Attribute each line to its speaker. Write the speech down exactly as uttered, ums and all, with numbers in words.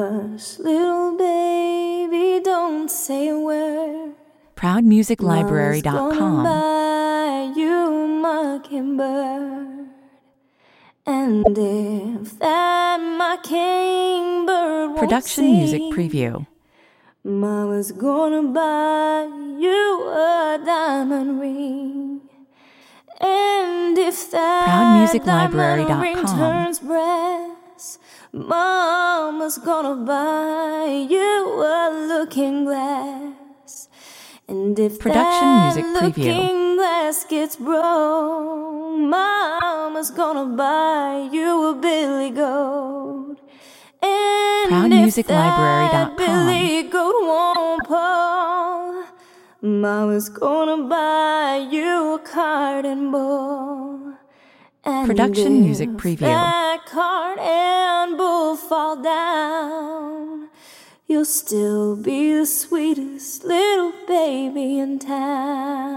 Speaker 1: Hush, little baby, don't say a word.
Speaker 2: proud music library dot com.
Speaker 1: Buy you mockingbird. And if that mockingbird won't
Speaker 2: Production
Speaker 1: sing,
Speaker 2: music preview.
Speaker 1: Mama's gonna buy you a diamond ring. And if that
Speaker 2: proud music library dot com.
Speaker 1: diamond ring turns brass, Mama's gonna buy you a looking glass. And if
Speaker 2: Production
Speaker 1: that
Speaker 2: music preview.
Speaker 1: looking glass gets broke, Mama's gonna buy you a billy goat. And
Speaker 2: proud music library dot com.
Speaker 1: if that billy goat won't pull, Mama's gonna buy you a card and bull. And
Speaker 2: Production
Speaker 1: if
Speaker 2: music preview.
Speaker 1: that cart and bull fall down, you'll still be the sweetest little baby in town.